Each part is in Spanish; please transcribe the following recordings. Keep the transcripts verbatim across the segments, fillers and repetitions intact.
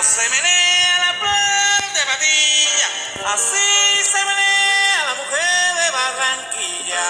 se menea la flor de Patilla, así se menea la mujer de Barranquilla.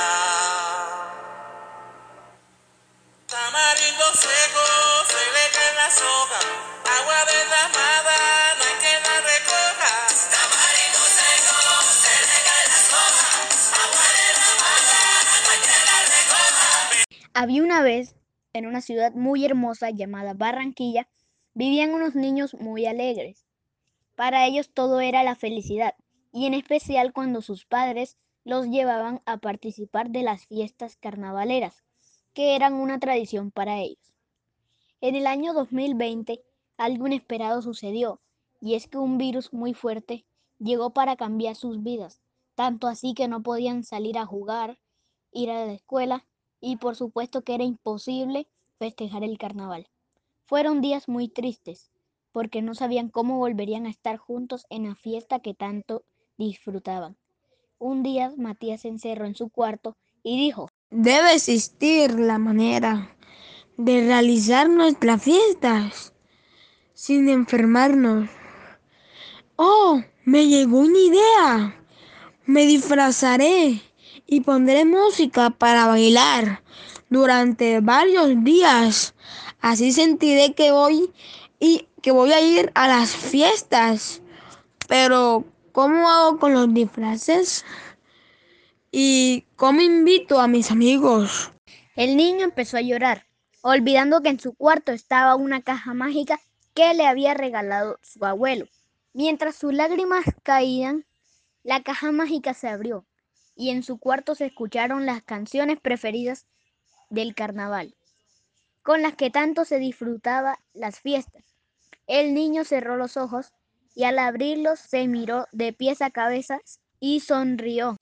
Tamarindo seco, se le cae la soga, agua derramada, no hay quien la recoja. Tamarindo seco, se le cae la soga, agua derramada, no hay quien la recoja. Había una vez, en una ciudad muy hermosa llamada Barranquilla, vivían unos niños muy alegres. Para ellos todo era la felicidad, y en especial cuando sus padres los llevaban a participar de las fiestas carnavaleras, que eran una tradición para ellos. En el año dos mil veinte, algo inesperado sucedió, y es que un virus muy fuerte llegó para cambiar sus vidas, tanto así que no podían salir a jugar, ir a la escuela, y por supuesto que era imposible festejar el carnaval. Fueron días muy tristes, porque no sabían cómo volverían a estar juntos en la fiesta que tanto disfrutaban. Un día Matías se encerró en su cuarto y dijo: debe existir la manera de realizar nuestras fiestas sin enfermarnos. ¡Oh! Me llegó una idea. Me disfrazaré y pondré música para bailar durante varios días. Así sentiré que voy y que voy a ir a las fiestas. Pero, ¿cómo hago con los disfraces? ¿Y cómo invito a mis amigos? El niño empezó a llorar, olvidando que en su cuarto estaba una caja mágica que le había regalado su abuelo. Mientras sus lágrimas caían, la caja mágica se abrió y en su cuarto se escucharon las canciones preferidas del carnaval, con las que tanto se disfrutaba las fiestas. El niño cerró los ojos y al abrirlos se miró de pies a cabeza y sonrió.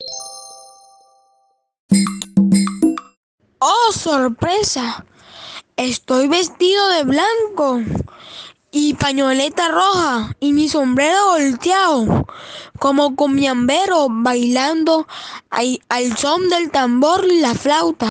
¡Oh, sorpresa! Estoy vestido de blanco y pañoleta roja y mi sombrero volteado, como cumbiambero bailando al, al son del tambor y la flauta.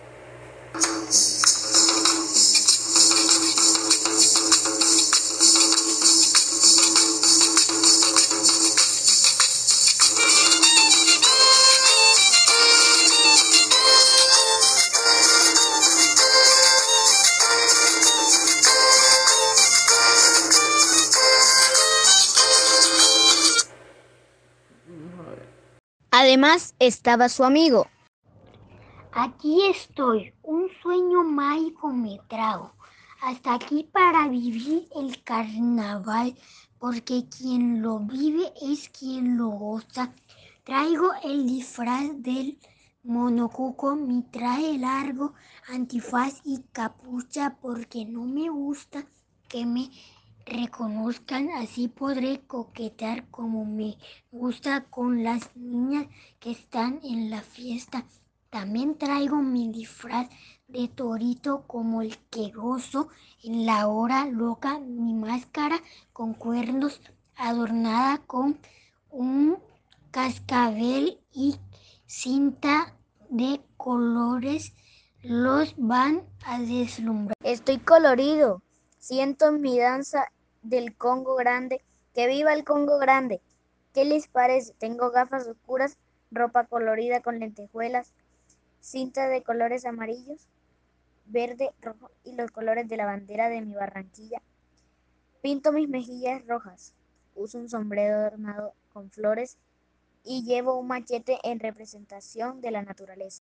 Además estaba su amigo. Aquí estoy, un sueño mágico me trajo hasta aquí para vivir el carnaval, porque quien lo vive es quien lo goza. Traigo el disfraz del monocuco, mi traje largo, antifaz y capucha, porque no me gusta que me reconozcan, así podré coquetear como me gusta con las niñas que están en la fiesta. También traigo mi disfraz de torito como el que gozo en la hora loca, mi máscara con cuernos adornada con un cascabel y cinta de colores los van a deslumbrar. Estoy colorido, siento en mi danza del Congo grande, que viva el Congo grande. ¿Qué les parece? Tengo gafas oscuras, ropa colorida con lentejuelas, cinta de colores amarillos, verde, rojo y los colores de la bandera de mi Barranquilla. Pinto mis mejillas rojas, uso un sombrero adornado con flores y llevo un machete en representación de la naturaleza.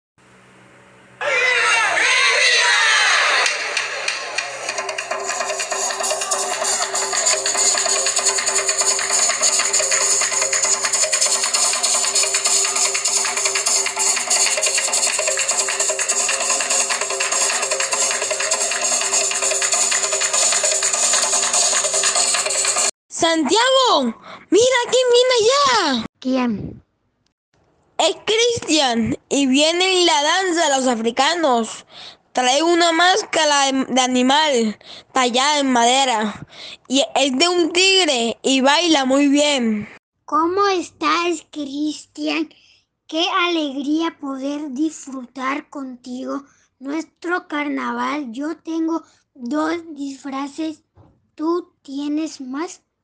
¡Santiago! ¡Mira quién viene allá! ¿Quién? Es Cristian y viene en la danza de los africanos. Trae una máscara de, de animal tallada en madera y es de un tigre y baila muy bien. ¿Cómo estás, Cristian? Qué alegría poder disfrutar contigo nuestro carnaval. Yo tengo dos disfraces. ¿Tú tienes más?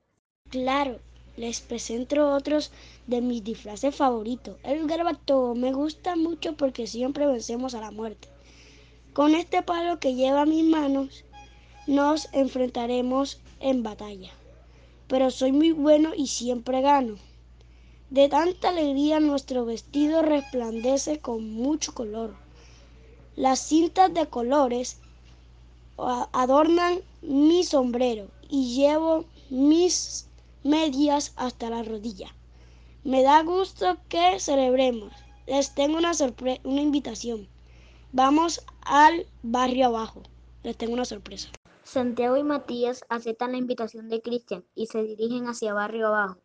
Claro, les presento otros de mis disfraces favoritos. El garbato me gusta mucho porque siempre vencemos a la muerte. Con este palo que lleva mis manos, nos enfrentaremos en batalla. Pero soy muy bueno y siempre gano. De tanta alegría nuestro vestido resplandece con mucho color. Las cintas de colores adornan mi sombrero y llevo mis medias hasta la rodilla. Me da gusto que celebremos. Les tengo una sorpresa, una invitación. Vamos al barrio abajo. Les tengo una sorpresa. Santiago y Matías aceptan la invitación de Cristian y se dirigen hacia barrio abajo.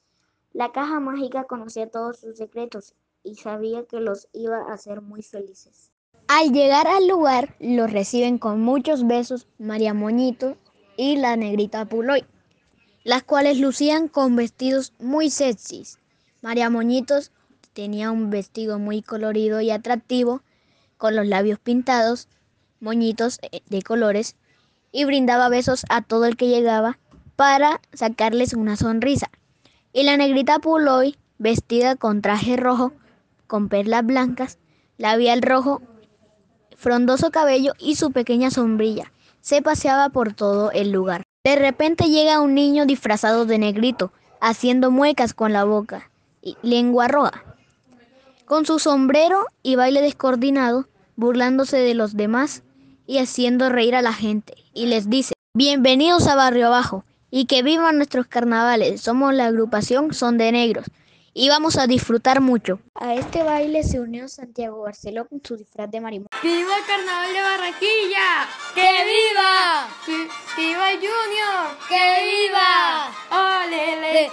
La caja mágica conocía todos sus secretos y sabía que los iba a hacer muy felices. Al llegar al lugar, los reciben con muchos besos María Moñito y la negrita Puloy, las cuales lucían con vestidos muy sexys. María Moñitos tenía un vestido muy colorido y atractivo, con los labios pintados, moñitos de colores, y brindaba besos a todo el que llegaba para sacarles una sonrisa. Y la negrita Puloy, vestida con traje rojo, con perlas blancas, labial rojo, frondoso cabello y su pequeña sombrilla, se paseaba por todo el lugar. De repente llega un niño disfrazado de negrito, haciendo muecas con la boca y lengua roja, con su sombrero y baile descoordinado, burlándose de los demás y haciendo reír a la gente, y les dice: bienvenidos a Barrio Abajo y que vivan nuestros carnavales. Somos la agrupación Son de Negros y vamos a disfrutar mucho. A este baile se unió Santiago Barceló con su disfraz de marimón. ¡Viva el Carnaval de Barranquilla! ¡Que viva! ¡Que viva Junior! ¡Que viva! ¡Olele!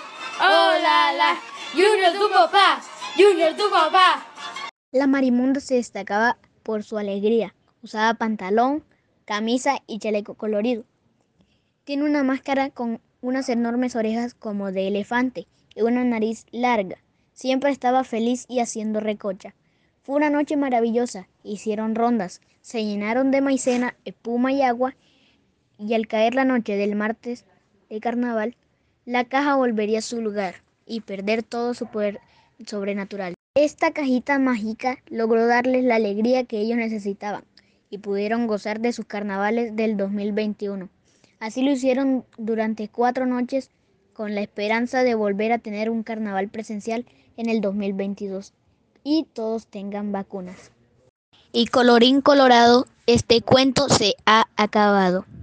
¡Olala! ¡Junior tu papá! ¡Junior tu papá! La marimonda se destacaba por su alegría. Usaba pantalón, camisa y chaleco colorido. Tiene una máscara con unas enormes orejas como de elefante y una nariz larga. Siempre estaba feliz y haciendo recocha. Fue una noche maravillosa. Hicieron rondas, se llenaron de maicena, espuma y agua, y al caer la noche del martes de carnaval, la caja volvería a su lugar y perder todo su poder sobrenatural. Esta cajita mágica logró darles la alegría que ellos necesitaban y pudieron gozar de sus carnavales del dos mil veintiuno. Así lo hicieron durante cuatro noches con la esperanza de volver a tener un carnaval presencial en el dos mil veintidós y todos tengan vacunas. Y colorín colorado, este cuento se ha acabado.